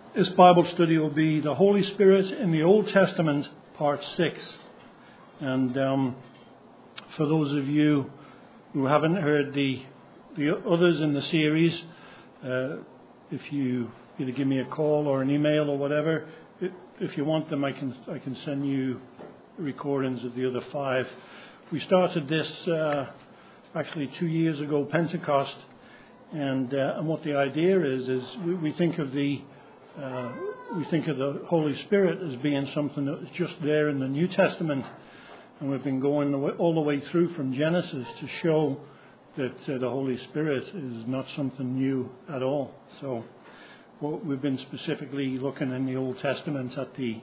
This Bible study will be the Holy Spirit in the Old Testament, part 6. And for those of you who haven't heard the others in the series, if you either give me a call or an email or whatever, if you want them, I can send you recordings of the other 5. We started this actually 2 years ago, Pentecost, and what the idea is we think of the Holy Spirit as being something that was just there in the New Testament, and we've been going all the way through from Genesis to show that the Holy Spirit is not something new at all. So we've been specifically looking in the Old Testament at the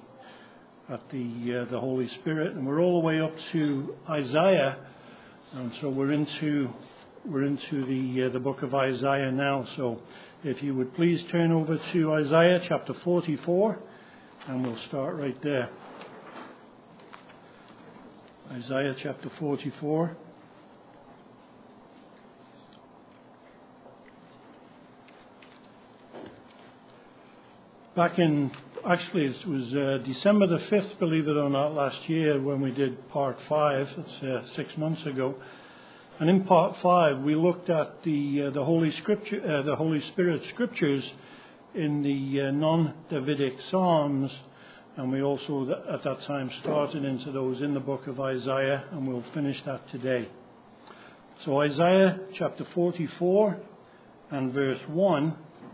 Holy Spirit, and we're all the way up to Isaiah, and so we're into the book of Isaiah now. So if you would please turn over to Isaiah chapter 44, and we'll start right there. Isaiah chapter 44. Back in, actually it was December the 5th, believe it or not, last year when we did part 5, that's 6 months ago. And in part 5, we looked at the Holy Spirit scriptures in the non-Davidic Psalms, and we also at that time started into those in the book of Isaiah, and we'll finish that today. So Isaiah chapter 44 and verse 1.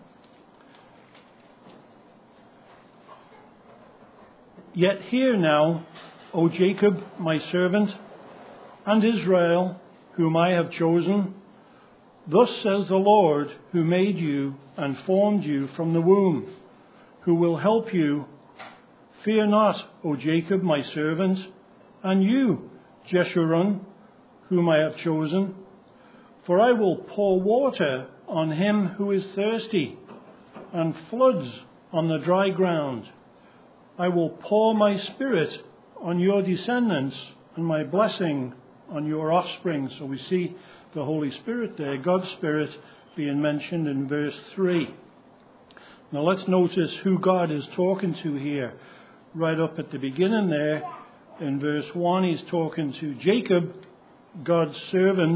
Yet hear now, O Jacob, my servant, and Israel, whom I have chosen. Thus says the Lord, who made you and formed you from the womb, who will help you. Fear not, O Jacob, my servant, and you, Jeshurun, whom I have chosen. For I will pour water on him who is thirsty, and floods on the dry ground. I will pour my spirit on your descendants, and my blessing on your offspring. So we see the Holy Spirit there, God's Spirit, being mentioned in verse 3. Now let's notice who God is talking to here. Right up at the beginning there, in verse 1, he's talking to Jacob, God's servant.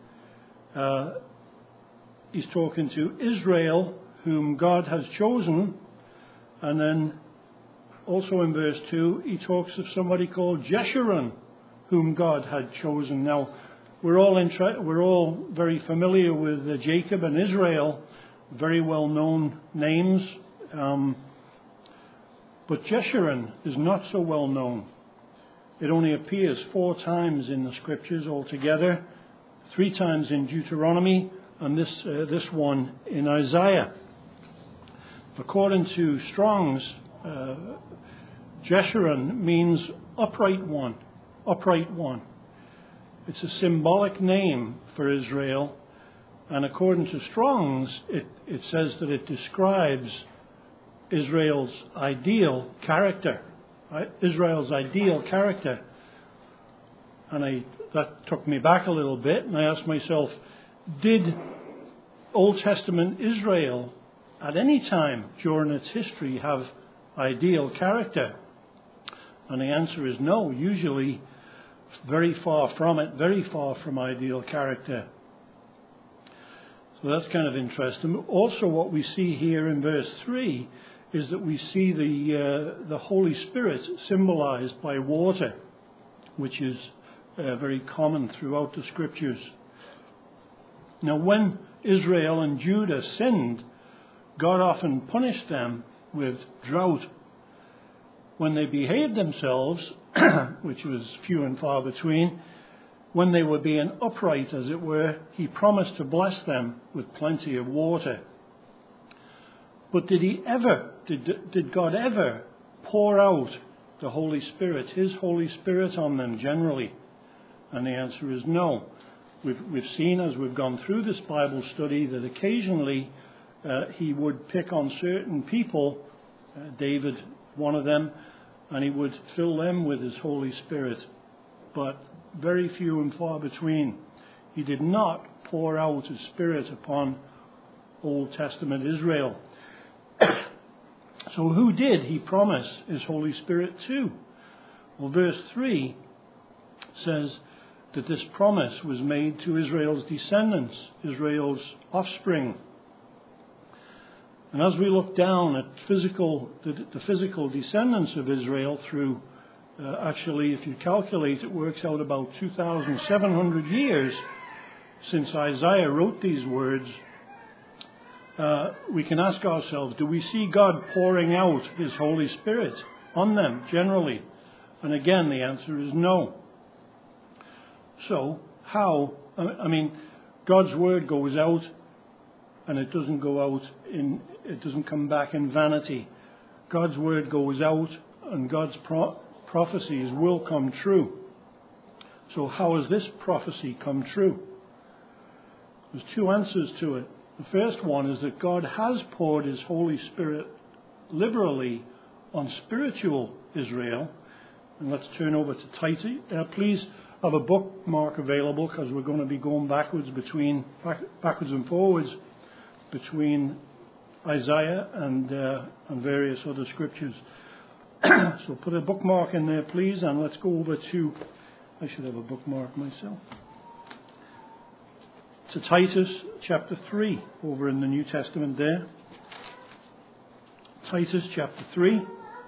He's talking to Israel, whom God has chosen. And then also in verse 2, he talks of somebody called Jeshurun, whom God had chosen. Now, we're all very familiar with Jacob and Israel, very well-known names. But Jeshurun is not so well known. It only appears 4 times in the scriptures altogether, 3 times in Deuteronomy, and this one in Isaiah. According to Strong's, Jeshurun means upright one. Upright one. It's a symbolic name for Israel, and according to Strong's, it says that it describes Israel's ideal character. Israel's ideal character. And that took me back a little bit, and I asked myself, did Old Testament Israel at any time during its history have ideal character? And the answer is no. Usually very far from it, very far from ideal character. So that's kind of interesting. Also what we see here in verse 3 is that we see the Holy Spirit symbolized by water, which is very common throughout the scriptures. Now when Israel and Judah sinned, God often punished them with drought. When they behaved themselves, which was few and far between, when they were being upright, as it were, he promised to bless them with plenty of water. But did God ever pour out the Holy Spirit, his Holy Spirit, on them generally? And the answer is no. We've seen as we've gone through this Bible study that occasionally he would pick on certain people, David, one of them, and he would fill them with his Holy Spirit. But very few and far between. He did not pour out his Spirit upon Old Testament Israel. So who did he promise his Holy Spirit to? Well, verse 3 says that this promise was made to Israel's descendants, Israel's offspring. And as we look down at the physical descendants of Israel through, actually, if you calculate, it works out about 2,700 years since Isaiah wrote these words, we can ask ourselves, do we see God pouring out his Holy Spirit on them generally? And again, the answer is no. So, how? I mean, God's word goes out and it doesn't go out it doesn't come back in vanity. God's word goes out and God's prophecies will come true. So how has this prophecy come true? There's two answers to it. The first one is that God has poured his Holy Spirit liberally on spiritual Israel. And let's turn over to Titus. Please have a bookmark available because we're going to be going backwards and forwards between Isaiah and various other scriptures. So put a bookmark in there, please, and let's go over to, I should have a bookmark myself, to Titus chapter 3, over in the New Testament there. Titus chapter 3.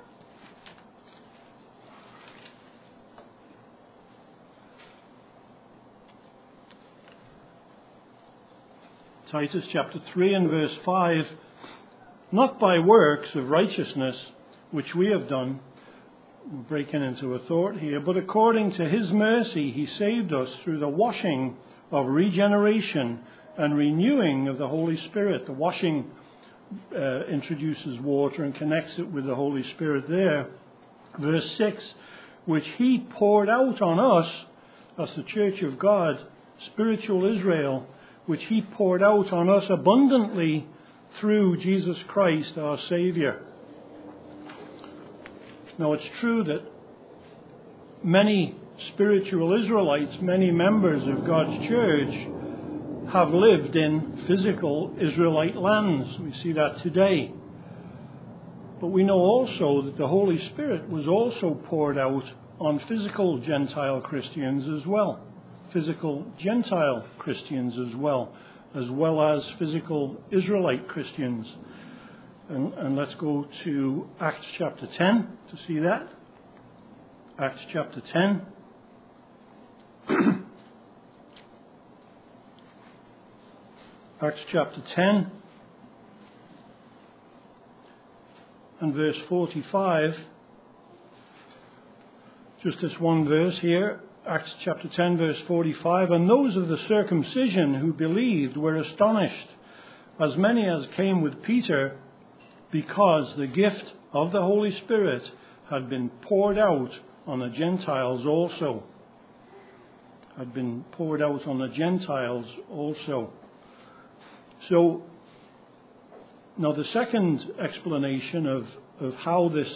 Titus chapter 3 and verse 5. Not by works of righteousness which we have done, we're breaking into a thought here, but according to his mercy he saved us through the washing of regeneration and renewing of the Holy Spirit. The washing introduces water and connects it with the Holy Spirit there. Verse 6, which he poured out on us, as the church of God, spiritual Israel, which he poured out on us abundantly through Jesus Christ our Saviour. Now it's true that many spiritual Israelites, many members of God's church, have lived in physical Israelite lands. We see that today. But we know also that the Holy Spirit was also poured out on physical Gentile Christians as well. Physical Gentile Christians as well as physical Israelite Christians. And let's go to Acts chapter 10 to see that. Acts chapter 10. Acts chapter 10 and verse 45. Just this one verse here. Acts chapter 10 verse 45. And those of the circumcision who believed were astonished, as many as came with Peter, because the gift of the Holy Spirit had been poured out on the Gentiles also. Had been poured out on the Gentiles also. So, now the second explanation of how this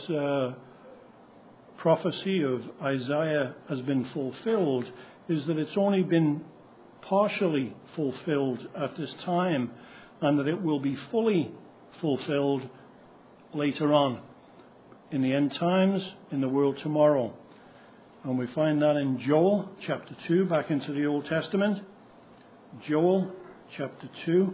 prophecy of Isaiah has been fulfilled is that it's only been partially fulfilled at this time, and that it will be fully fulfilled later on in the end times, in the world tomorrow. And we find that in Joel chapter 2, back into the Old Testament. Joel chapter 2.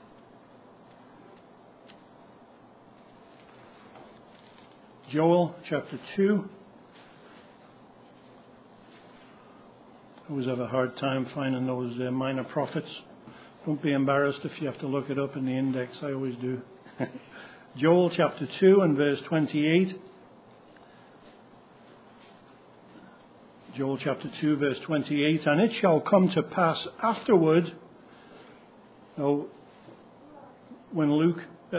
Joel chapter 2. I always have a hard time finding those minor prophets. Don't be embarrassed if you have to look it up in the index. I always do. Joel chapter 2 and verse 28. Joel chapter 2 verse 28. And it shall come to pass afterward. Now, when Luke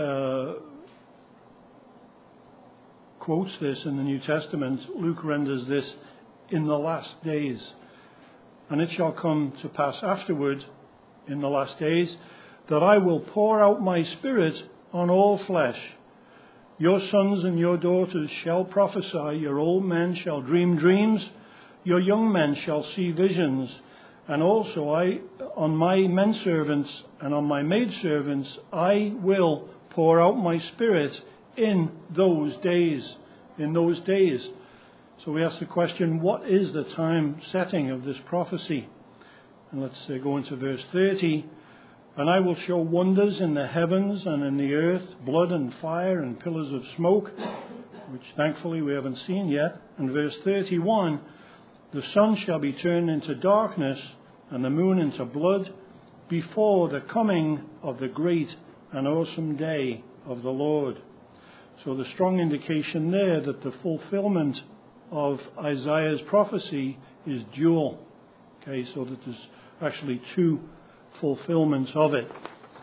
quotes this in the New Testament, Luke renders this in the last days. And it shall come to pass afterward, in the last days, that I will pour out my Spirit on all flesh. Your sons and your daughters shall prophesy, your old men shall dream dreams, your young men shall see visions. And also on my menservants and on my maidservants, I will pour out my Spirit in those days. In those days. So we ask the question, what is the time setting of this prophecy? And let's go into verse 30. And I will show wonders in the heavens and in the earth, blood and fire and pillars of smoke, which thankfully we haven't seen yet. And verse 31, the sun shall be turned into darkness and the moon into blood before the coming of the great and awesome day of the Lord. So the strong indication there that the fulfillment of Isaiah's prophecy is dual. Okay, so that there's actually two fulfillments of it.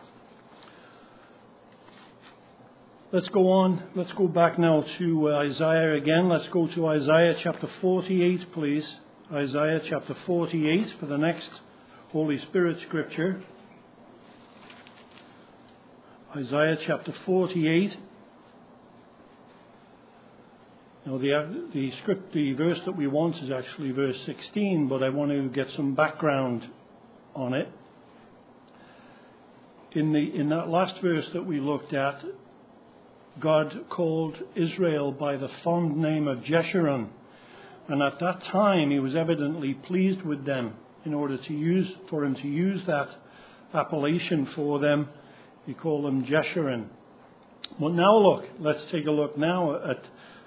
Let's go on. Let's go back now to Isaiah again. Let's go to Isaiah chapter 48, please. Isaiah chapter 48 for the next Holy Spirit scripture. Isaiah chapter 48. Now the verse that we want is actually verse 16, but I want to get some background on it. In that last verse that we looked at, God called Israel by the fond name of Jeshurun, and at that time he was evidently pleased with them. In order for him to use that appellation for them, he called them Jeshurun. But now look, let's take a look now at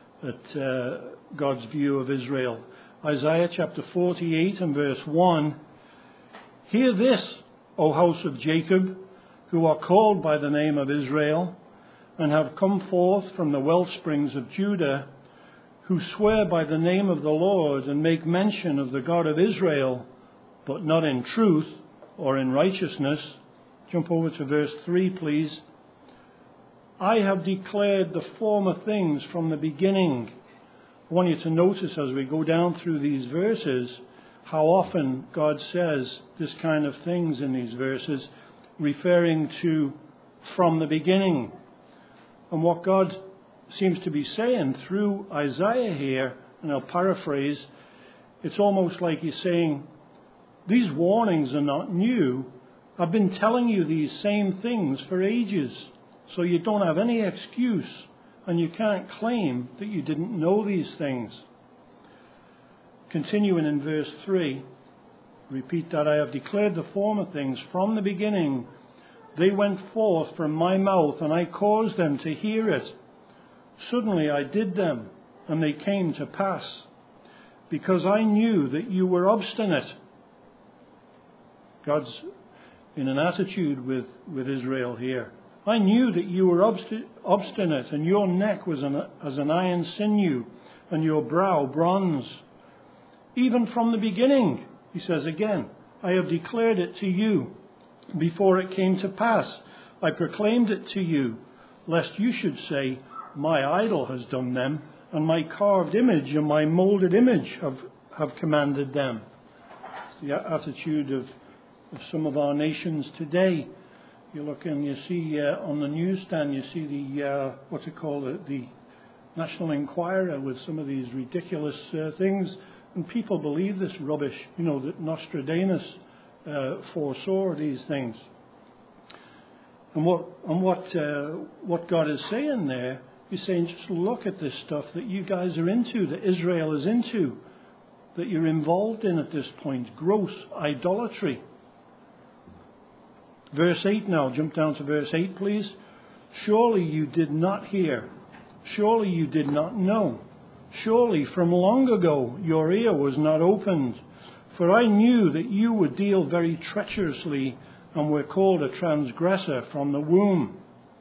God's view of Israel. Isaiah chapter 48 and verse 1. Hear this, O house of Jacob, who are called by the name of Israel, and have come forth from the wellsprings of Judah, who swear by the name of the Lord and make mention of the God of Israel, but not in truth or in righteousness. Jump over to verse 3, please. I have declared the former things from the beginning. I want you to notice as we go down through these verses how often God says this kind of things in these verses, referring to from the beginning. And what God seems to be saying through Isaiah here, and I'll paraphrase, it's almost like he's saying, these warnings are not new. I've been telling you these same things for ages. So you don't have any excuse, and you can't claim that you didn't know these things. Continuing in verse 3, repeat that, I have declared the former things from the beginning. They went forth from my mouth, and I caused them to hear it. Suddenly I did them, and they came to pass, because I knew that you were obstinate. God's in an attitude with Israel here. I knew that you were obstinate, and your neck was as an iron sinew, and your brow bronze. Even from the beginning, he says again, I have declared it to you before it came to pass. I proclaimed it to you, lest you should say, my idol has done them, and my carved image and my molded image have commanded them. It's the attitude of some of our nations today. You look and you see on the newsstand, you see the National Enquirer with some of these ridiculous things, and people believe this rubbish. You know that Nostradamus foresaw these things. And what God is saying there, He's saying, just look at this stuff that you guys are into, that Israel is into, that you're involved in at this point, gross idolatry. Verse 8 now, jump down to verse 8, please. Surely you did not hear. Surely you did not know. Surely from long ago your ear was not opened. For I knew that you would deal very treacherously and were called a transgressor from the womb.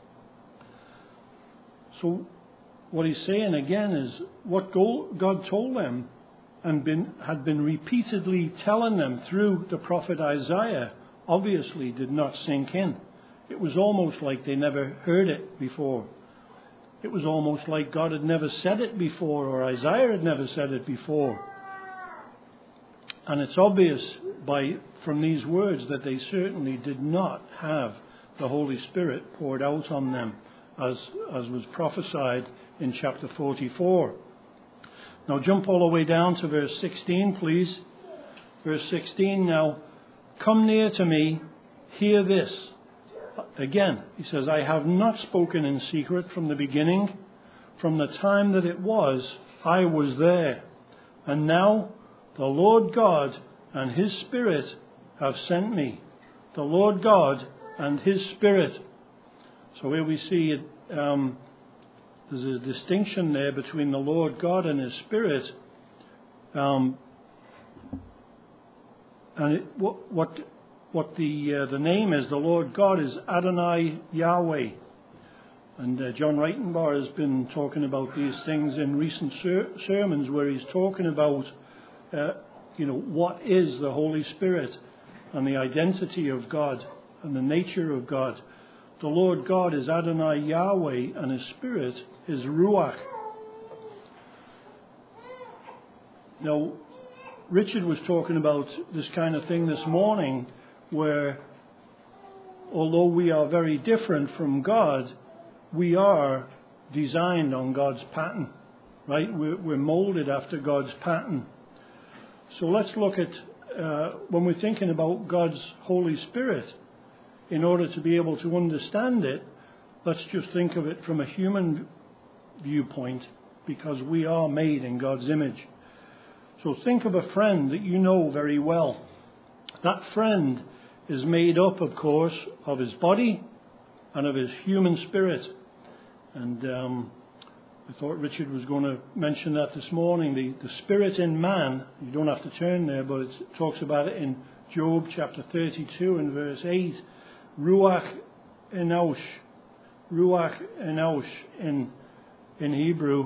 So what he's saying again is what God told them and had been repeatedly telling them through the prophet Isaiah obviously did not sink in. It was almost like they never heard it before. It was almost like God had never said it before, or Isaiah had never said it before. And it's obvious from these words that they certainly did not have the Holy Spirit poured out on them as was prophesied in chapter 44. Now jump all the way down to verse 16, please. Verse 16 now. Come near to me, hear this. again. He says, I have not spoken in secret from the beginning. From the time that it was, I was there. And now the Lord God and his Spirit have sent me. The Lord God and his Spirit. So here we see it, there's a distinction there between the Lord God and his Spirit. And what the name is, the Lord God, is Adonai Yahweh. And John Reitenbaugh has been talking about these things in recent sermons, where he's talking about, what is the Holy Spirit and the identity of God and the nature of God. The Lord God is Adonai Yahweh, and his Spirit is Ruach. Now, Richard was talking about this kind of thing this morning, where although we are very different from God, we are designed on God's pattern, right? We're molded after God's pattern. So let's look at, when we're thinking about God's Holy Spirit, in order to be able to understand it, let's just think of it from a human viewpoint, because we are made in God's image. So think of a friend that you know very well. That friend is made up, of course, of his body and of his human spirit. And I thought Richard was going to mention that this morning. The spirit in man, you don't have to turn there, but it talks about it in Job chapter 32 and verse 8. Ruach Enosh. Ruach Enosh in Hebrew.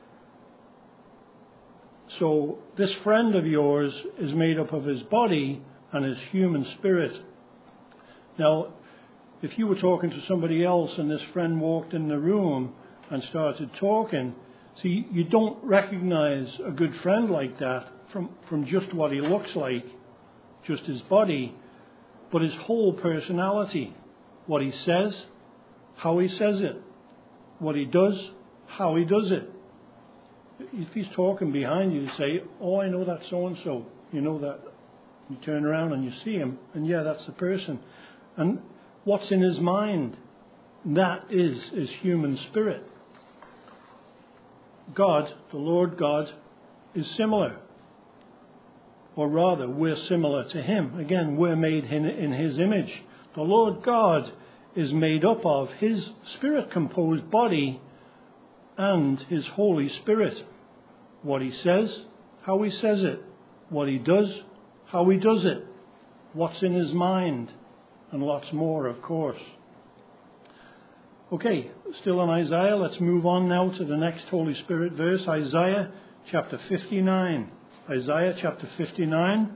So this friend of yours is made up of his body and his human spirit. Now, if you were talking to somebody else and this friend walked in the room and started talking, see, you don't recognize a good friend like that from just what he looks like, just his body, but his whole personality. What he says, how he says it. What he does, how he does it. If he's talking behind you, you say, oh, I know that so-and-so. You know that. You turn around and you see him, and yeah, that's the person. And what's in his mind? That is his human spirit. God, the Lord God, is similar. Or rather, we're similar to him. Again, we're made in his image. The Lord God is made up of his spirit-composed body and his Holy Spirit. What he says, how he says it. What he does, how he does it. What's in his mind. And lots more, of course. Okay, still on Isaiah. Let's move on now to the next Holy Spirit verse. Isaiah chapter 59. Isaiah chapter 59.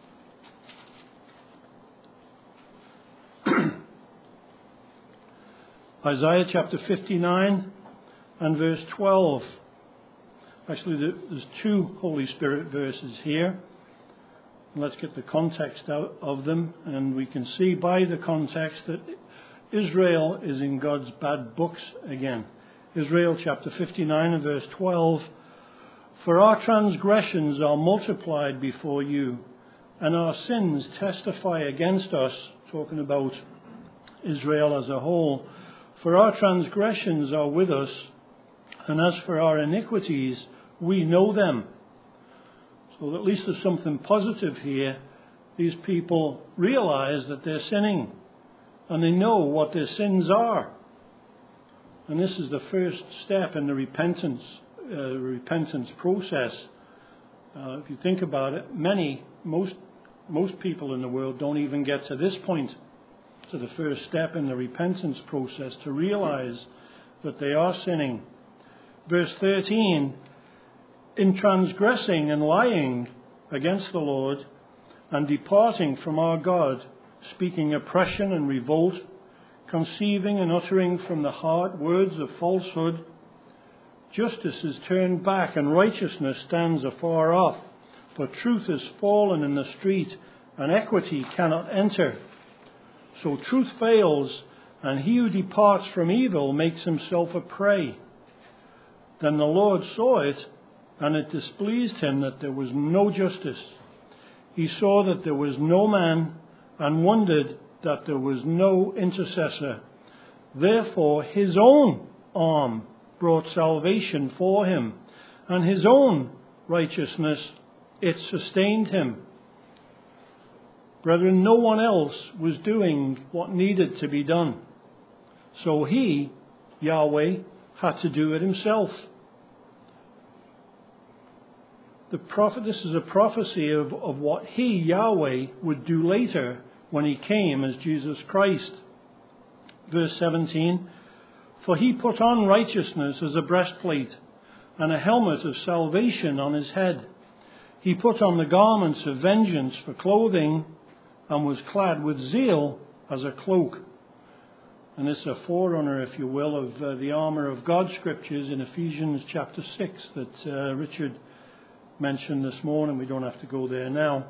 Isaiah chapter 59 and verse 12. Actually, there's two Holy Spirit verses here. Let's get the context out of them, and we can see by the context that Israel is in God's bad books again. Israel chapter 59 and verse 12. For our transgressions are multiplied before you, and our sins testify against us, talking about Israel as a whole. For our transgressions are with us, and as for our iniquities, we know them. So at least there's something positive here. These people realize that they're sinning, and they know what their sins are. And this is the first step in the repentance process. If you think about it, most people in the world don't even get to this point, to the first step in the repentance process, to realize that they are sinning. Verse 13, in transgressing and lying against the Lord and departing from our God, speaking oppression and revolt, conceiving and uttering from the heart words of falsehood, justice is turned back and righteousness stands afar off, for truth is fallen in the street and equity cannot enter. So truth fails, and he who departs from evil makes himself a prey. Then the Lord saw it, and it displeased him that there was no justice. He saw that there was no man, and wondered that there was no intercessor. Therefore, his own arm brought salvation for him, and his own righteousness, it sustained him. Brethren, no one else was doing what needed to be done. So he, Yahweh, had to do it himself. This is a prophecy of what he, Yahweh, would do later when he came as Jesus Christ. Verse 17, for he put on righteousness as a breastplate and a helmet of salvation on his head. He put on the garments of vengeance for clothing and was clad with zeal as a cloak. And it's a forerunner, if you will, of the armour of God scriptures in Ephesians chapter 6 that Richard mentioned this morning. We don't have to go there now.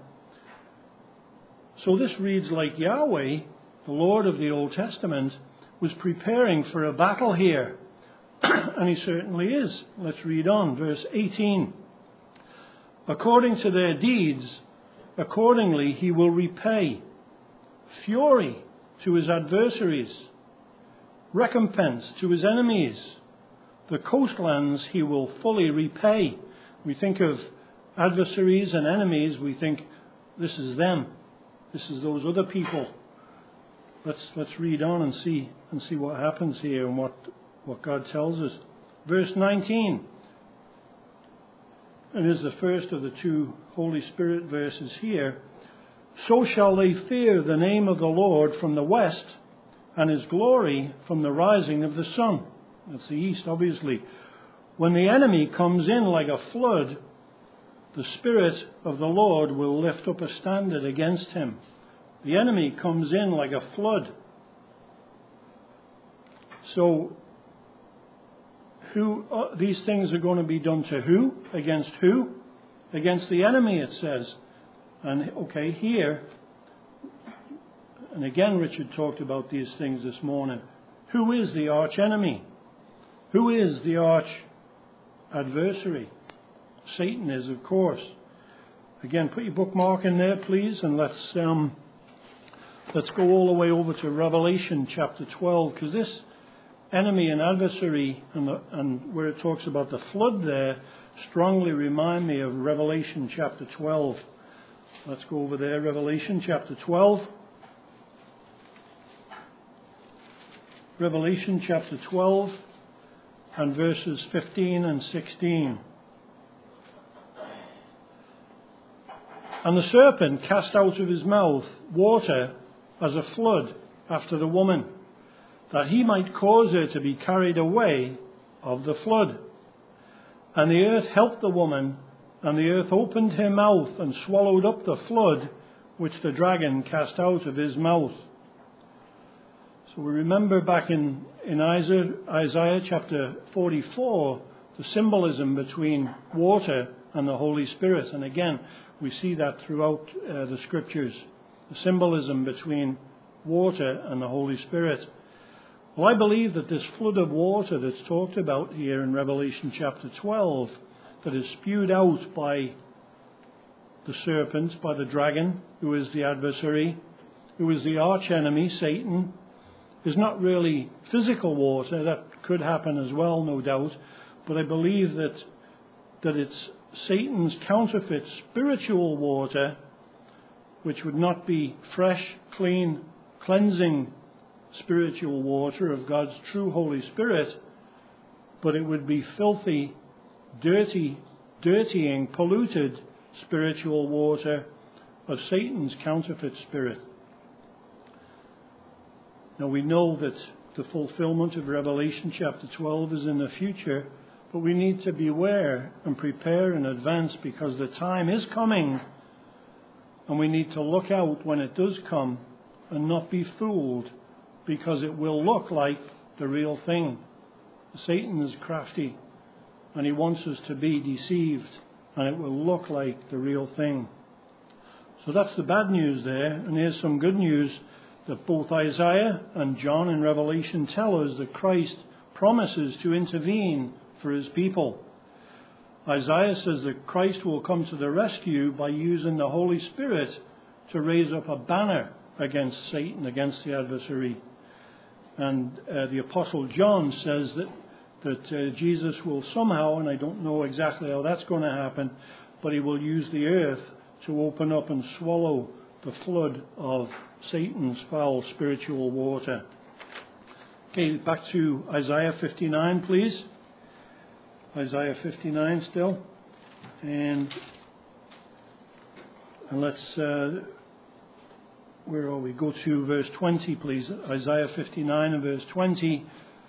So this reads like Yahweh, the Lord of the Old Testament, was preparing for a battle here. And he certainly is. Let's read on. Verse 18. According to their deeds, accordingly he will repay fury to his adversaries, recompense to his enemies. The coastlands he will fully repay. We think of adversaries and enemies, we think this is them. This is those other people. Let's read on and see what happens here and what God tells us. Verse 19. And is the first of the two Holy Spirit verses here. So shall they fear the name of the Lord from the west, and his glory from the rising of the sun. That's the east, obviously. When the enemy comes in like a flood, the Spirit of the Lord will lift up a standard against him. The enemy comes in like a flood. So, these things are going to be done to who? Against who? Against the enemy, it says. And okay, here, and again Richard talked about these things this morning. Who is the arch enemy? Who is the arch adversary? Satan is, of course. Again, put your bookmark in there, please, and let's go all the way over to Revelation chapter 12, because this enemy and adversary and where it talks about the flood there strongly remind me of Revelation chapter 12. Let's go over there, Revelation chapter 12. Revelation chapter 12 and verses 15 and 16. And the serpent cast out of his mouth water as a flood after the woman, that he might cause her to be carried away of the flood. And the earth helped the woman, and the earth opened her mouth and swallowed up the flood which the dragon cast out of his mouth. So we remember back in Isaiah chapter 44, the symbolism between water and the Holy Spirit. And again, we see that throughout the scriptures, the symbolism between water and the Holy Spirit. Well, I believe that this flood of water that's talked about here in Revelation chapter 12, that is spewed out by the serpent, by the dragon, who is the adversary, who is the arch enemy, Satan, is not really physical water. That could happen as well, no doubt. But I believe that it's Satan's counterfeit spiritual water, which would not be fresh, clean, cleansing spiritual water of God's true Holy Spirit, but it would be filthy, dirtying, polluted spiritual water of Satan's counterfeit spirit. Now we know that the fulfillment of Revelation chapter 12 is in the future, but we need to beware and prepare in advance, because the time is coming, and we need to look out when it does come and not be fooled, because it will look like the real thing. Satan is crafty, and he wants us to be deceived, and it will look like the real thing. So that's the bad news there, and here's some good news, that both Isaiah and John in Revelation tell us that Christ promises to intervene for his people. Isaiah says that Christ will come to the rescue by using the Holy Spirit to raise up a banner against Satan, against the adversary. And the Apostle John says that Jesus will somehow, and I don't know exactly how that's going to happen, but he will use the earth to open up and swallow the flood of Satan's foul spiritual water. Okay, back to Isaiah 59, please. Isaiah 59 still. And let's, where are we? Go to verse 20, please. Isaiah 59 and verse 20.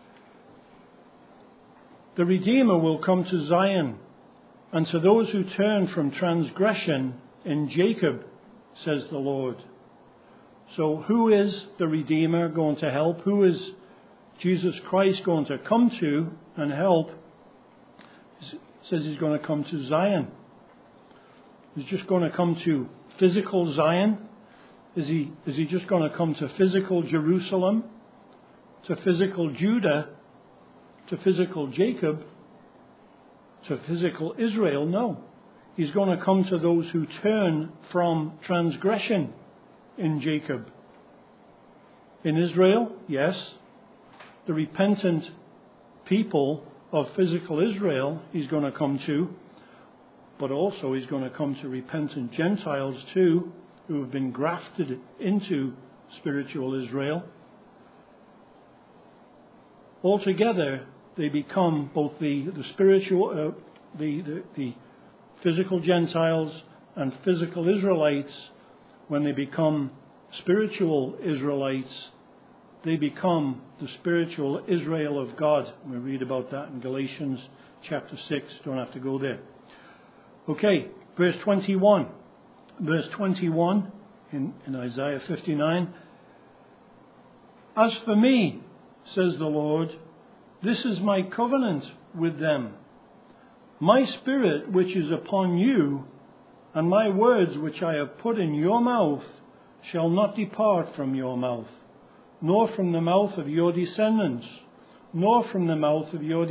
The Redeemer will come to Zion, and to those who turn from transgression in Jacob, says the Lord. So who is the Redeemer going to help? Who is Jesus Christ going to come to and help? He says he's going to come to Zion. He's just going to come to physical Zion. Is he just going to come to physical Jerusalem, to physical Judah, to physical Jacob, to physical Israel? No. He's going to come to those who turn from transgression in Jacob. In Israel, yes, the repentant people of physical Israel he's going to come to, but also he's going to come to repentant Gentiles too, who have been grafted into spiritual Israel. Altogether, they become both the spiritual, the physical Gentiles and physical Israelites. When they become spiritual Israelites, they become the spiritual Israel of God. We read about that in Galatians chapter 6. Don't have to go there. Okay, verse 21. Verse 21 in Isaiah 59. As for me, says the Lord, this is my covenant with them. My spirit which is upon you, and my words which I have put in your mouth, shall not depart from your mouth, nor from the mouth of your descendants, nor from the mouth of your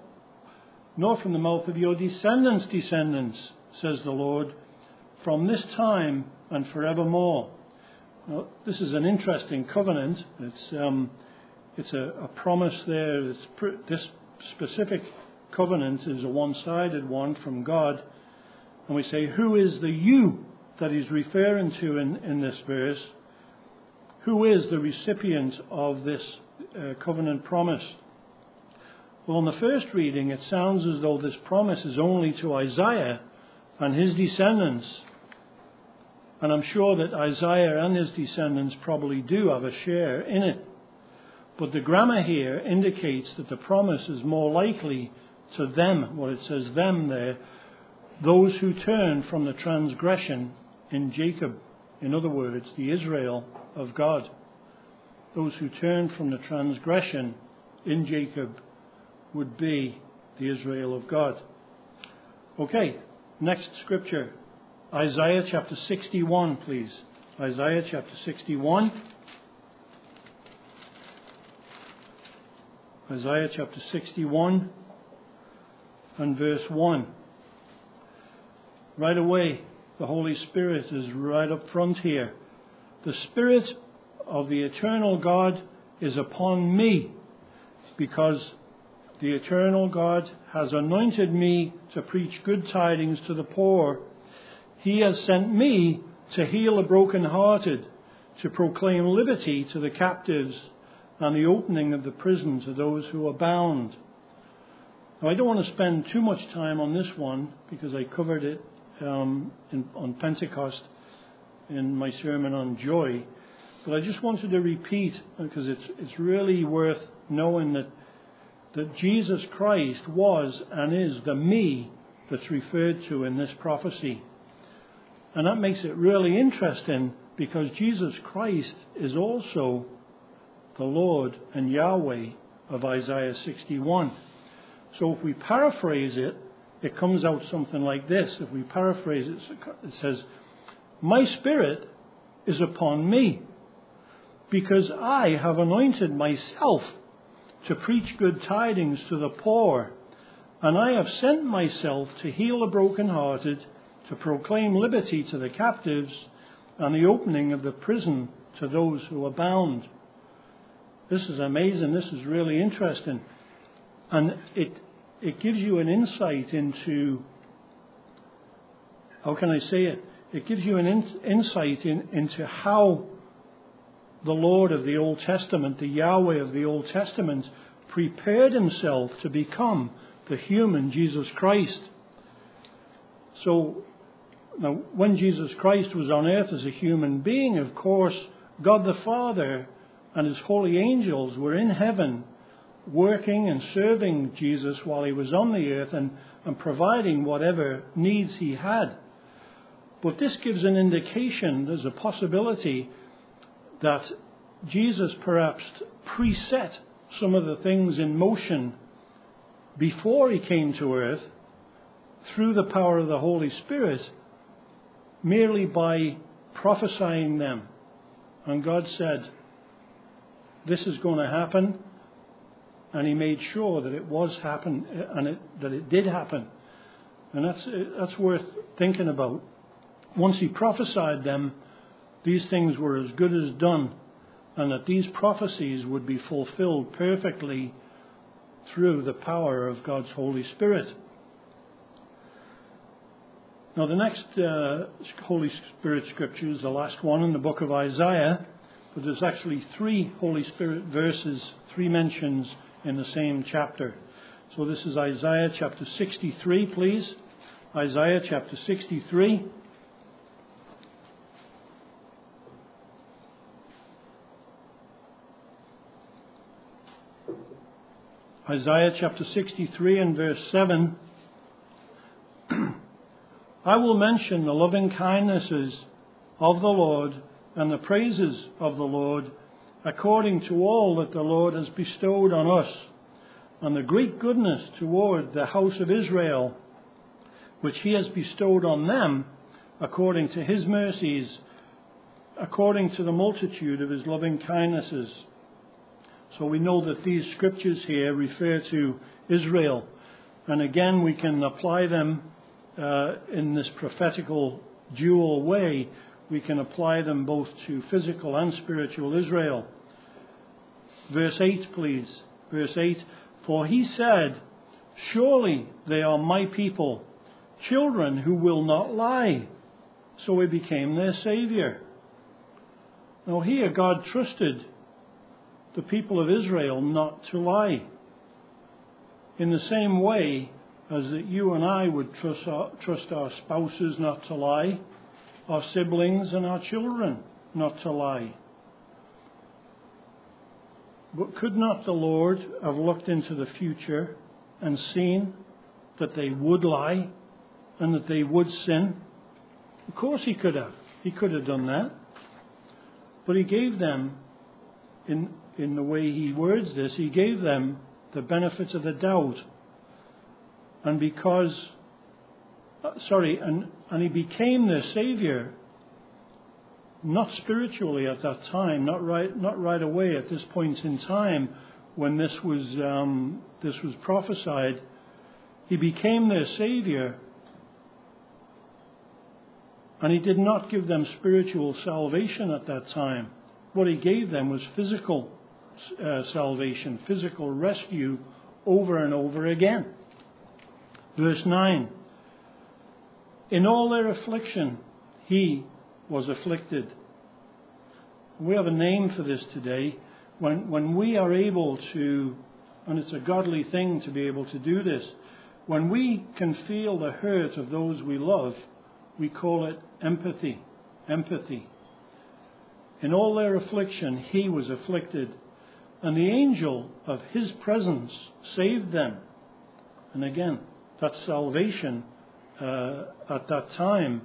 descendants' descendants, says the Lord, from this time and forevermore. Now, this is an interesting covenant. It's a promise there. This specific covenant is a one-sided one from God. And we say, who is the you that he's referring to in this verse? Who is the recipient of this covenant promise? Well, in the first reading, it sounds as though this promise is only to Isaiah and his descendants. And I'm sure that Isaiah and his descendants probably do have a share in it. But the grammar here indicates that the promise is more likely to them, well, it says them there, those who turn from the transgression in Jacob. In other words, the Israel of God. Those who turn from the transgression in Jacob would be the Israel of God. Okay, next scripture. Isaiah chapter 61, please. Isaiah chapter 61. Isaiah chapter 61 and verse 1. Right away, the Holy Spirit is right up front here. The Spirit of the eternal God is upon me, because the eternal God has anointed me to preach good tidings to the poor. He has sent me to heal the brokenhearted, to proclaim liberty to the captives, and the opening of the prison to those who are bound. Now, I don't want to spend too much time on this one, because I covered it on Pentecost in my sermon on joy. But I just wanted to repeat, because it's really worth knowing that Jesus Christ was and is the me that's referred to in this prophecy. And that makes it really interesting, because Jesus Christ is also the Lord and Yahweh of Isaiah 61. So if we paraphrase it, it comes out something like this. If we paraphrase it, it says, my Spirit is upon me, because I have anointed myself to preach good tidings to the poor, and I have sent myself to heal the brokenhearted, to proclaim liberty to the captives, and the opening of the prison to those who are bound. This is amazing. This is really interesting. And it gives you an insight into, how can I say it? It gives you an insight into how the Lord of the Old Testament, the Yahweh of the Old Testament, prepared himself to become the human Jesus Christ. So, now, when Jesus Christ was on earth as a human being, of course, God the Father and his holy angels were in heaven working and serving Jesus while he was on the earth and providing whatever needs he had. But this gives an indication, there's a possibility that Jesus perhaps preset some of the things in motion before he came to earth through the power of the Holy Spirit, merely by prophesying them. And God said, this is going to happen, and he made sure that it was happen, and that it did happen. And that's worth thinking about. Once he prophesied them, these things were as good as done, and that these prophecies would be fulfilled perfectly through the power of God's Holy Spirit. Now, the next Holy Spirit scripture is the last one in the book of Isaiah, but there's actually 3 Holy Spirit verses, 3 mentions in the same chapter. So this is Isaiah chapter 63, please. Isaiah chapter 63. Isaiah chapter 63 and verse 7. I will mention the loving kindnesses of the Lord and the praises of the Lord according to all that the Lord has bestowed on us, and the great goodness toward the house of Israel, which he has bestowed on them according to his mercies, according to the multitude of his loving kindnesses. So we know that these scriptures here refer to Israel. And again, we can apply them in this prophetical dual way. We can apply them both to physical and spiritual Israel. Verse 8, please. Verse 8. For he said, surely they are my people, children who will not lie. So he became their Savior. Now here God trusted the people of Israel not to lie, in the same way as that you and I would trust our spouses not to lie, our siblings and our children not to lie. But could not the Lord have looked into the future and seen that they would lie and that they would sin? Of course he could have. He could have done that. But he gave them, in the way he words this, he gave them the benefit of the doubt. And and he became their Savior, not spiritually at that time, not right away at this point in time when this was prophesied. He became their Savior, and he did not give them spiritual salvation at that time. What he gave them was physical salvation, physical rescue over and over again. Verse 9. In all their affliction, he was afflicted. We have a name for this today. When we are able to, and it's a godly thing to be able to do this, when we can feel the hurt of those we love, we call it empathy. Empathy. In all their affliction, he was afflicted, and the angel of his presence saved them. And again, that's salvation. At that time,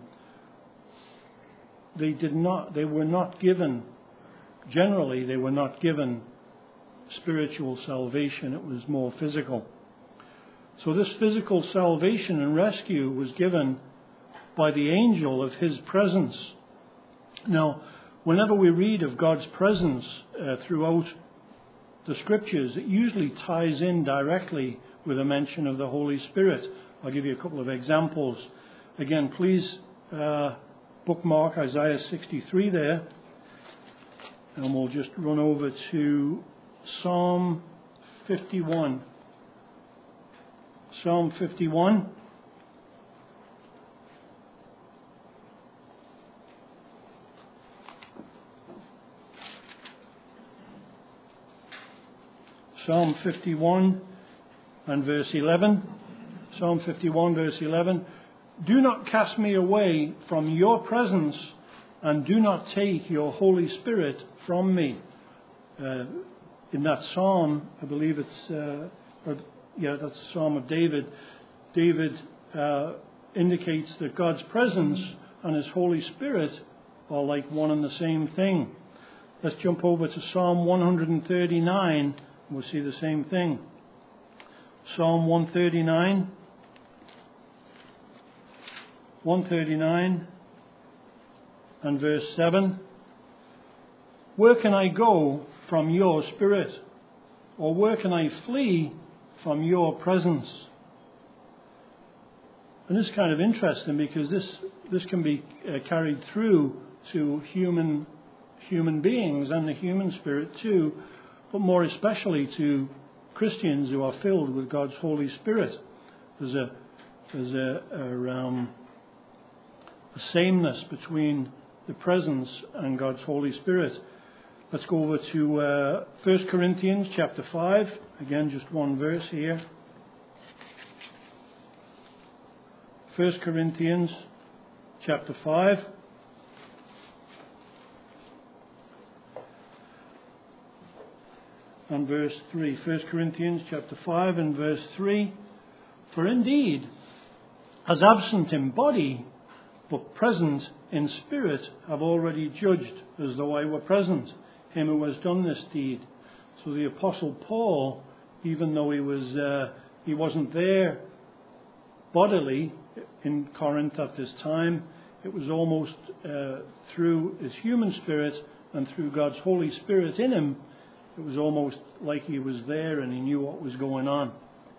they were not given spiritual salvation. It was more physical. So this physical salvation and rescue was given by the angel of his presence. Now, whenever we read of God's presence throughout the scriptures, it usually ties in directly with a mention of the Holy Spirit. I'll give you a couple of examples. Again, please bookmark Isaiah 63 there. And we'll just run over to Psalm 51. Psalm 51. Psalm 51 and verse 11. Psalm 51 verse 11. Do not cast me away from your presence, and do not take your Holy Spirit from me. In that psalm, I believe it's, that's the Psalm of David. David indicates that God's presence and His Holy Spirit are like one and the same thing. Let's jump over to Psalm 139. We'll see the same thing. Psalm 139. 139 and verse 7. Where can I go from your Spirit? Or where can I flee from your presence? And this is kind of interesting because this can be carried through to human beings and the human spirit too, but more especially to Christians who are filled with God's Holy Spirit. There's a sameness between the presence and God's Holy Spirit. Let's go over to 1 Corinthians chapter 5. Again, just one verse here. 1 Corinthians chapter 5. And verse 3. 1 Corinthians chapter 5 and verse 3. For indeed, as absent in body, but present in spirit, have already judged, as though I were present, him who has done this deed. So the Apostle Paul, even though he wasn't there bodily in Corinth at this time, it was almost through his human spirit and through God's Holy Spirit in him, it was almost like he was there and he knew what was going on.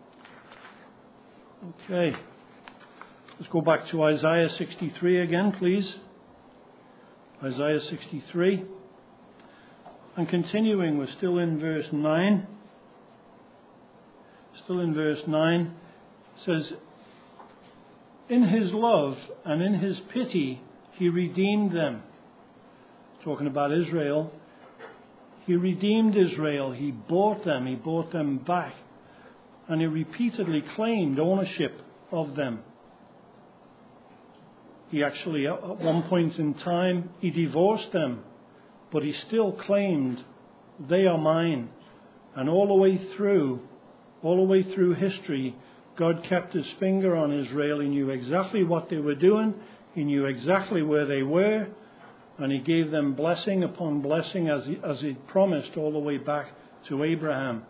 Okay. Let's go back to Isaiah 63 again, please. Isaiah 63. And continuing, we're still in verse 9. Still in verse 9. It says, in His love and in His pity, He redeemed them. Talking about Israel. He redeemed Israel. He bought them back. And He repeatedly claimed ownership of them. He actually, at one point in time, He divorced them, but He still claimed, they are mine. And all the way through history, God kept His finger on Israel. He knew exactly what they were doing. He knew exactly where they were. And He gave them blessing upon blessing as He promised all the way back to Abraham.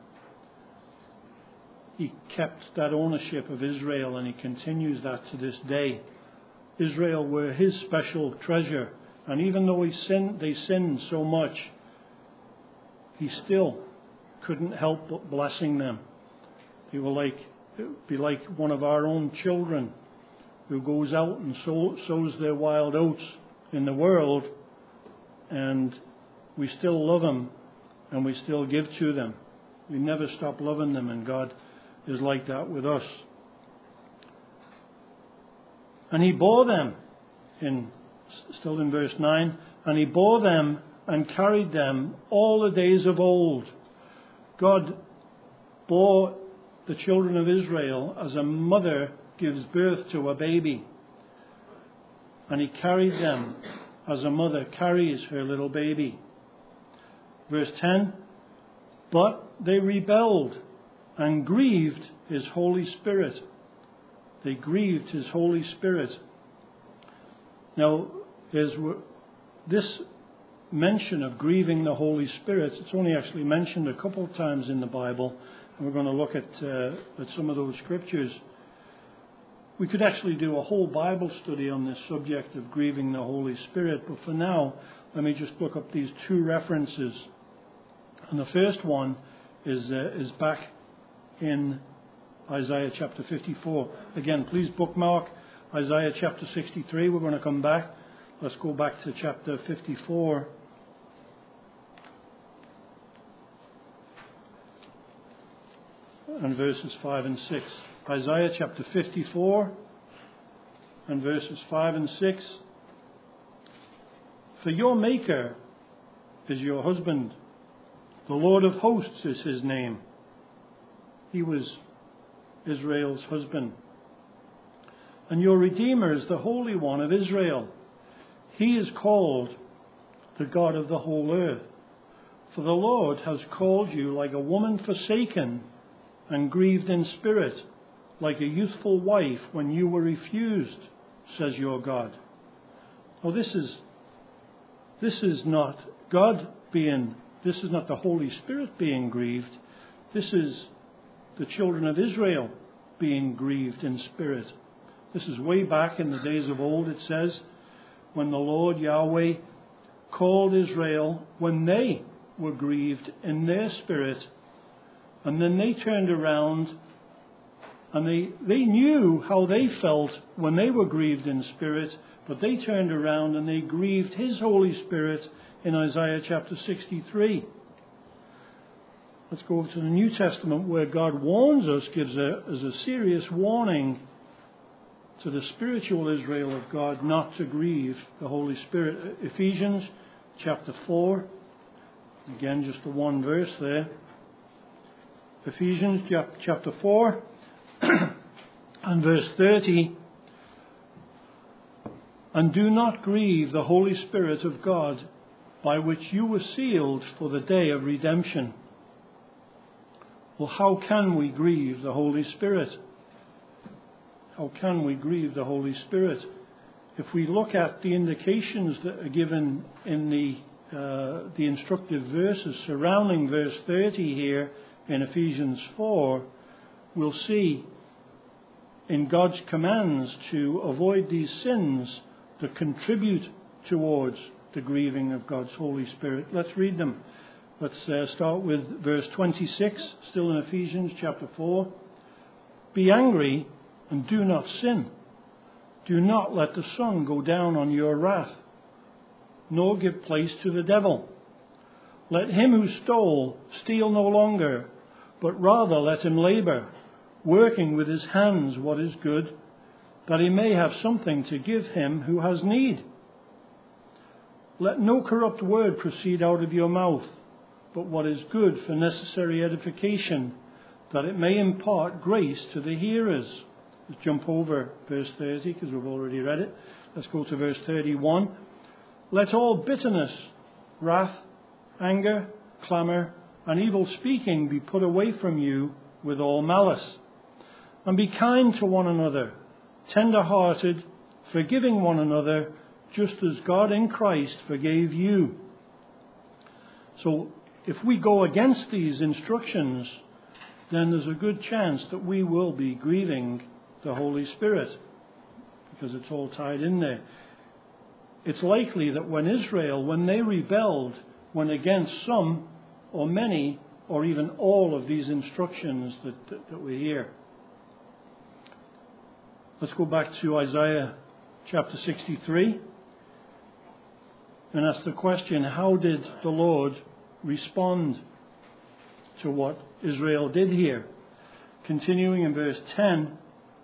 He kept that ownership of Israel, and He continues that to this day. Israel were His special treasure, and even though they sinned so much, He still couldn't help but blessing them. It would be like one of our own children who goes out and sows their wild oats in the world, and we still love them and we still give to them. We never stop loving them, and God is like that with us. And He bore them, still in verse 9, and He bore them and carried them all the days of old. God bore the children of Israel as a mother gives birth to a baby. And He carried them as a mother carries her little baby. Verse 10, but they rebelled and grieved His Holy Spirit. They grieved His Holy Spirit. Now, this mention of grieving the Holy Spirit, it's only actually mentioned a couple of times in the Bible, and we're going to look at some of those scriptures. We could actually do a whole Bible study on this subject of grieving the Holy Spirit, but for now, let me just look up these two references. And the first one is back in Isaiah chapter 54. Again, please bookmark Isaiah chapter 63. We're going to come back. Let's go back to chapter 54. and verses 5 and 6. Isaiah chapter 54 and verses 5 and 6. For your Maker is your husband. The Lord of hosts is his name. He was Israel's husband. And your Redeemer is the Holy One of Israel. He is called the God of the whole earth. For the Lord has called you like a woman forsaken and grieved in spirit, like a youthful wife when you were refused, says your God. Well, this is not God being, this is not the Holy Spirit being grieved. This is the children of Israel being grieved in spirit. This is way back in the days of old, it says, when the Lord Yahweh called Israel when they were grieved in their spirit. And then they turned around and they knew how they felt when they were grieved in spirit, but they turned around and they grieved his Holy Spirit in Isaiah chapter 63. Let's go to the New Testament where God warns us, gives a serious warning to the spiritual Israel of God not to grieve the Holy Spirit. Ephesians chapter 4. Again, just the one verse there. Ephesians chapter 4 and verse 30. And do not grieve the Holy Spirit of God, by which you were sealed for the day of redemption. Well, how can we grieve the Holy Spirit? How can we grieve the Holy Spirit? If we look at the indications that are given in the instructive verses surrounding verse 30 here in Ephesians 4, we'll see in God's commands to avoid these sins that contribute towards the grieving of God's Holy Spirit. Let's read them. Let's start with verse 26, still in Ephesians chapter 4. Be angry and do not sin. Do not let the sun go down on your wrath, nor give place to the devil. Let him who stole steal no longer, but rather let him labor, working with his hands what is good, that he may have something to give him who has need. Let no corrupt word proceed out of your mouth, but what is good for necessary edification, that it may impart grace to the hearers. Let's jump over verse 30 because we've already read it. Let's go to verse 31. Let all bitterness, wrath, anger, clamour, and evil speaking be put away from you with all malice. And be kind to one another, tender-hearted, forgiving one another, just as God in Christ forgave you. So, if we go against these instructions, then there's a good chance that we will be grieving the Holy Spirit, because it's all tied in there. It's likely that when Israel, when they rebelled, went against some or many or even all of these instructions that we hear. Let's go back to Isaiah chapter 63 and ask the question, how did the Lord respond to what Israel did here? Continuing in verse 10,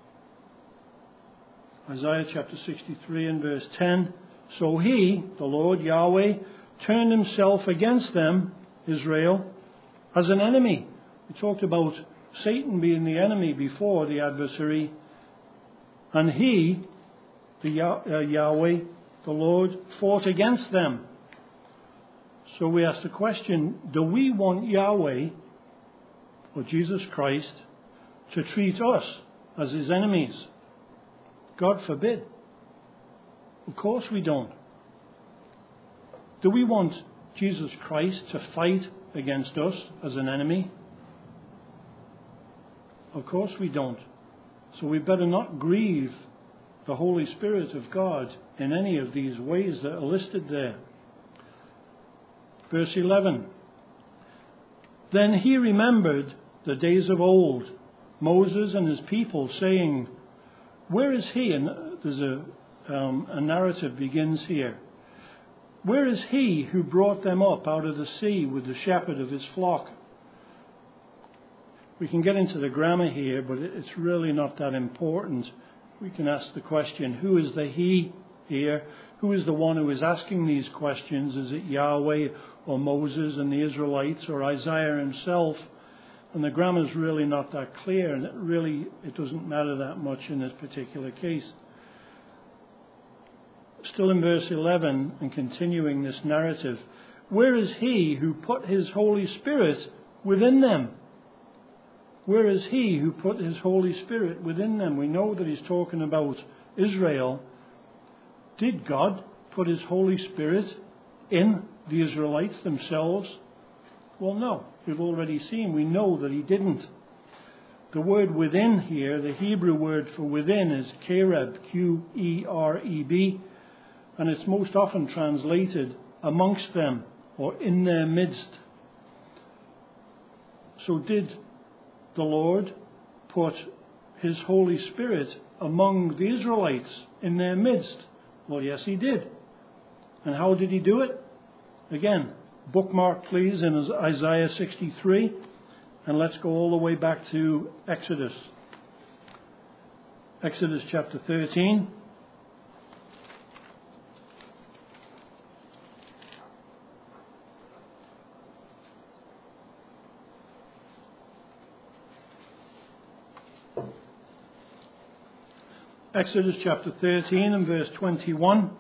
Isaiah chapter 63 and verse 10, so he, the Lord Yahweh, turned himself against them, Israel, as an enemy. We talked about Satan being the enemy before, the adversary, and he, the Yahweh, the Lord, fought against them. So we ask the question, do we want Yahweh, or Jesus Christ, to treat us as his enemies? God forbid. Of course we don't. Do we want Jesus Christ to fight against us as an enemy? Of course we don't. So we better not grieve the Holy Spirit of God in any of these ways that are listed there. Verse 11. Then he remembered the days of old, Moses and his people, saying, where is he? And there's a narrative begins here. Where is he who brought them up out of the sea with the shepherd of his flock? We can get into the grammar here, but it's really not that important. We can ask the question, who is the he here? Who is the one who is asking these questions? Is it Yahweh or Moses and the Israelites or Isaiah himself? And the grammar is really not that clear, and it doesn't matter that much in this particular case. Still in verse 11, and continuing this narrative, where is he who put his Holy Spirit within them? Where is he who put his Holy Spirit within them? We know that he's talking about Israel. Did God put his Holy Spirit in the Israelites themselves? Well, no. We've already seen. We know that he didn't. The word within here, the Hebrew word for within, is kereb, Q-E-R-E-B, and it's most often translated amongst them or in their midst. So did the Lord put his Holy Spirit among the Israelites in their midst? Well, yes, he did. And how did he do it? Again, bookmark please in Isaiah 63, and let's go all the way back to Exodus. Exodus chapter 13. Exodus chapter 13 and verse 21.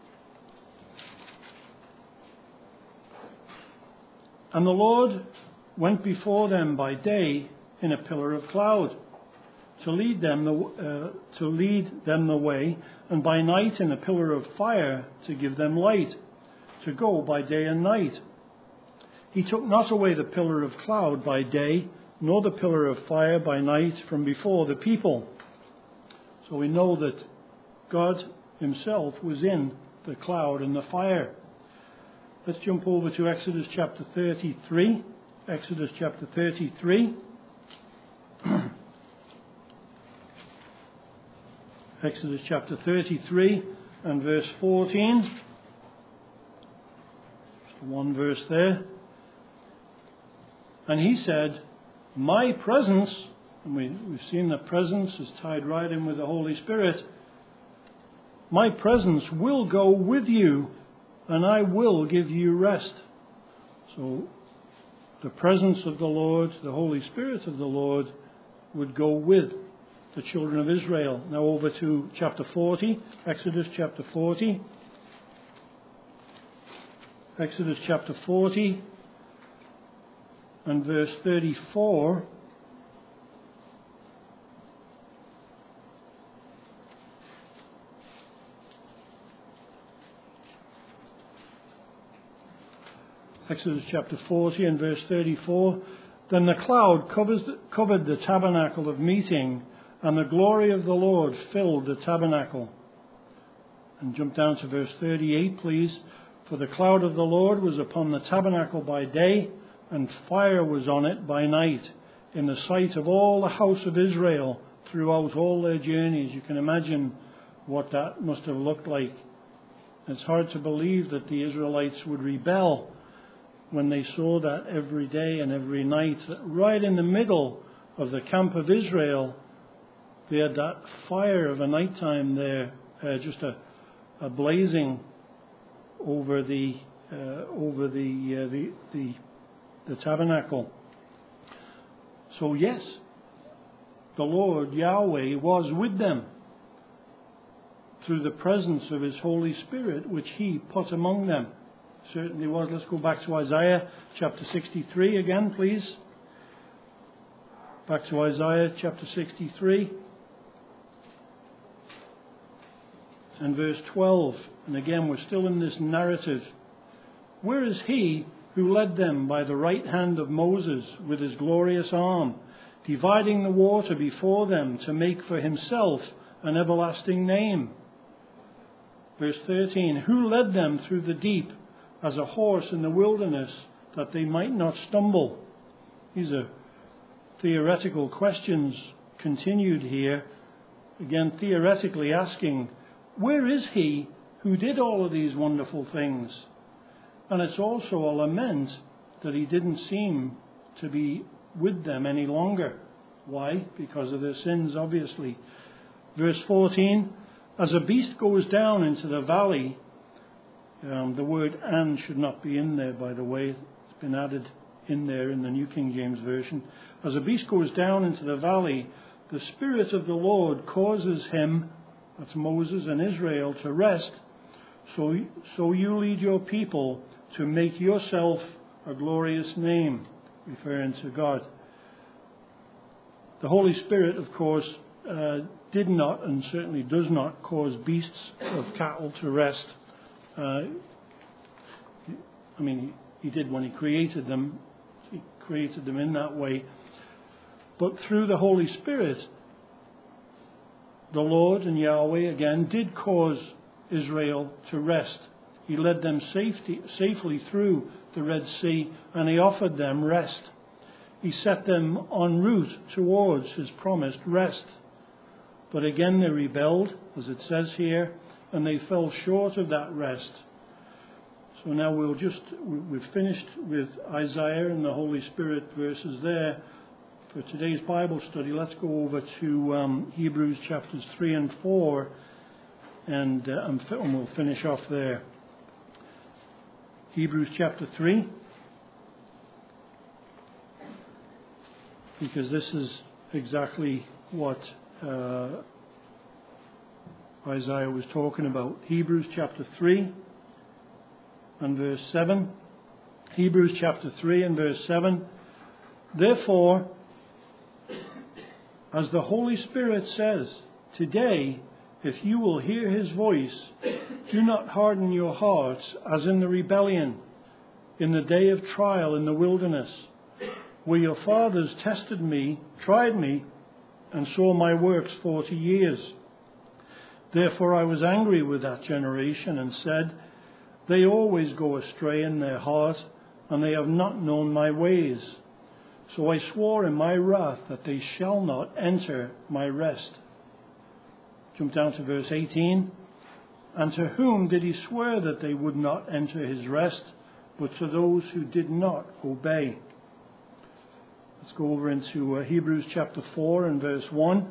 And the Lord went before them by day in a pillar of cloud to lead them the way, and by night in a pillar of fire to give them light, to go by day and night. He took not away the pillar of cloud by day, nor the pillar of fire by night from before the people. So we know that God himself was in the cloud and the fire. Let's jump over to Exodus chapter 33. Exodus chapter 33. Exodus chapter 33 and verse 14. Just one verse there. And he said, my presence, and we've seen that presence is tied right in with the Holy Spirit. My presence will go with you, and I will give you rest. So the presence of the Lord, the Holy Spirit of the Lord, would go with the children of Israel. Now over to chapter 40, Exodus chapter 40. Exodus chapter 40 and verse 34. Exodus chapter 40 and verse 34. Then the cloud covered the tabernacle of meeting, and the glory of the Lord filled the tabernacle. And jump down to verse 38, please. For the cloud of the Lord was upon the tabernacle by day, and fire was on it by night, in the sight of all the house of Israel throughout all their journeys. You can imagine what that must have looked like. It's hard to believe that the Israelites would rebel when they saw that every day and every night, that right in the middle of the camp of Israel, they had that fire of a nighttime there, just a blazing over the tabernacle. So yes, the Lord Yahweh was with them through the presence of his Holy Spirit, which he put among them. Certainly was. Let's go back to Isaiah chapter 63 again, please. Back to Isaiah chapter 63 and verse 12. And again, we're still in this narrative. Where is he who led them by the right hand of Moses with his glorious arm, dividing the water before them to make for himself an everlasting name? Verse 13. Who led them through the deep as a horse in the wilderness, that they might not stumble? These are theoretical questions continued here. Again, theoretically asking, where is he who did all of these wonderful things? And it's also a lament that he didn't seem to be with them any longer. Why? Because of their sins, obviously. Verse 14, as a beast goes down into the valley, the word "and" should not be in there, by the way. It's been added in there in the New King James Version. As a beast goes down into the valley, the Spirit of the Lord causes him, that's Moses and Israel, to rest. So you lead your people to make yourself a glorious name, referring to God. The Holy Spirit, of course, did not and certainly does not cause beasts of cattle to rest. He did when he created them. He created them in that way. But through the Holy Spirit, the Lord and Yahweh again did cause Israel to rest. He led them safely through the Red Sea, and he offered them rest. He set them en route towards his promised rest. But again they rebelled, as it says here, and they fell short of that rest. So now we've finished with Isaiah and the Holy Spirit verses there. For today's Bible study, let's go over to Hebrews chapters 3 and 4, and we'll finish off there. Hebrews chapter 3, because this is exactly what Isaiah was talking about. Hebrews chapter 3 and verse 7. Hebrews chapter 3 and verse 7. Therefore, as the Holy Spirit says, today, if you will hear his voice, do not harden your hearts as in the rebellion, in the day of trial in the wilderness, where your fathers tried me, and saw my works 40 years. Therefore I was angry with that generation and said, they always go astray in their heart, and they have not known my ways. So I swore in my wrath that they shall not enter my rest. Jump down to verse 18. And to whom did he swear that they would not enter his rest, but to those who did not obey? Let's go over into Hebrews chapter 4 and verse 1.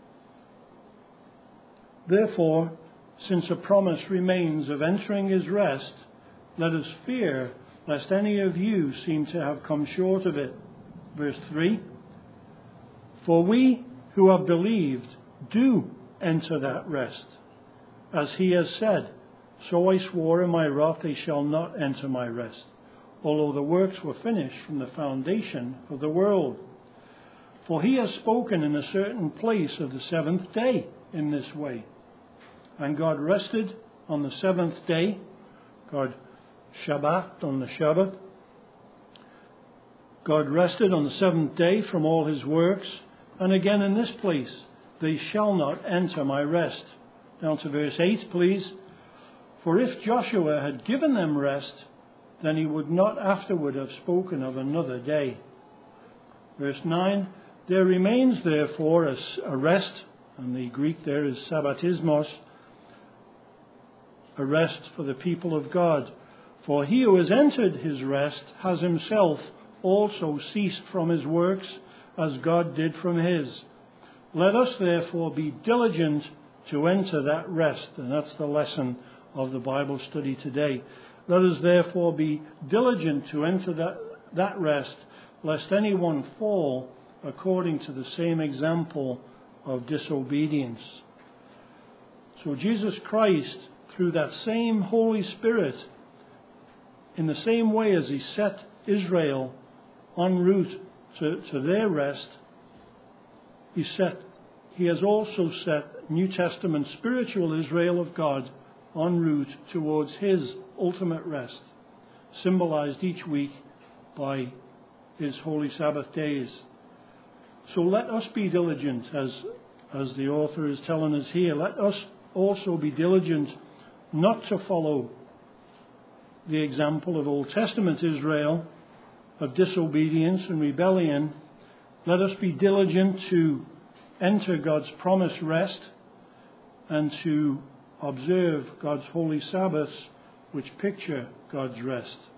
Therefore, since a promise remains of entering his rest, let us fear lest any of you seem to have come short of it. Verse 3. For we who have believed do enter that rest. As he has said, so I swore in my wrath, they shall not enter my rest, although the works were finished from the foundation of the world. For he has spoken in a certain place of the seventh day in this way. And God rested on the seventh day. God Shabbat on the Shabbat. God rested on the seventh day from all his works. And again in this place, they shall not enter my rest. Down to verse 8, please. For if Joshua had given them rest, then he would not afterward have spoken of another day. Verse 9, there remains therefore a rest, and the Greek there is sabbatismos, a rest for the people of God. For he who has entered his rest has himself also ceased from his works, as God did from his. Let us therefore be diligent to enter that rest. And that's the lesson of the Bible study today. Let us therefore be diligent to enter that rest, lest anyone fall according to the same example of disobedience. So Jesus Christ, through that same Holy Spirit, in the same way as he set Israel en route to their rest, he has also set New Testament spiritual Israel of God en route towards his ultimate rest, symbolized each week by his holy Sabbath days. So let us be diligent, as the author is telling us here. Let us also be diligent not to follow the example of Old Testament Israel of disobedience and rebellion. Let us be diligent to enter God's promised rest and to observe God's holy Sabbaths, which picture God's rest.